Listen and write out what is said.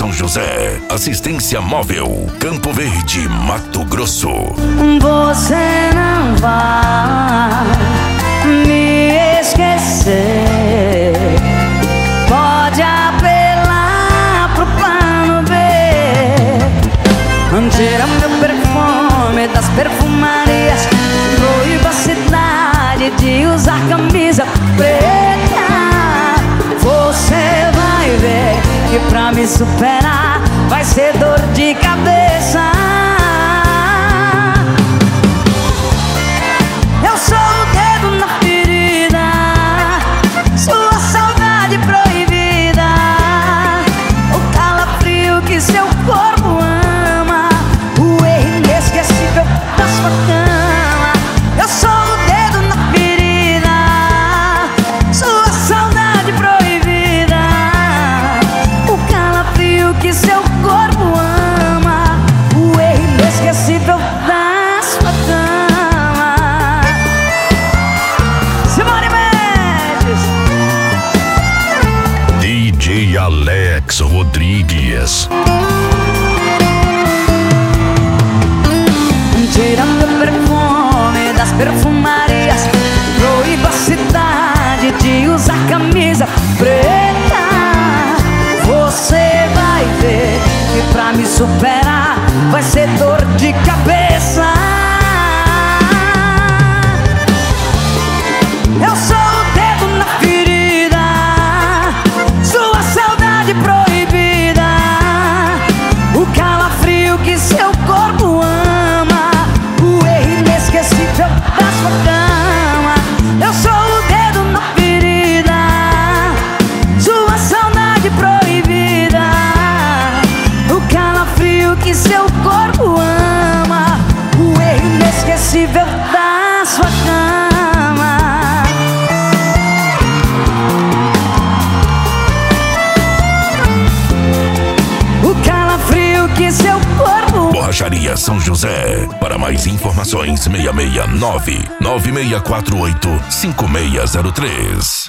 São José. Assistência Móvel. Campo Verde, Mato Grosso. Você não vai me esquecer. Pode apelar pro plano B. Tira meu perfume das perfumarias. Proíba a cidade de usar camisa preta. Você vai ver que pra me superar vai ser dor de cabeça. Eu sou o dedo na ferida, sua saudade proibida, o calafrio que seu corpo ama, o erro inesquecível da sua cama. Eu sou o dedo na ferida, sua saudade proibida, o calafrio que seu corpo ama, o erro inesquecível da sua cama. Simone Mendes. DJ Alex Rodrigues. Tira meu perfume das perfumarias. Proíba a cidade de usar camisa preta. Você vai ver que pra me superar vai ser dor de cabeça. Eu sou o dedo na ferida, sua saudade proibida, o calafrio que seu corpo ama, o erro inesquecível da sua cama. Eu sou o dedo na ferida, sua saudade proibida, o calafrio que seu corpo ama, o erro inesquecível da sua cama. O calafrio que seu corpo. Borracharia São José. Para mais informações, 669-9648-5603.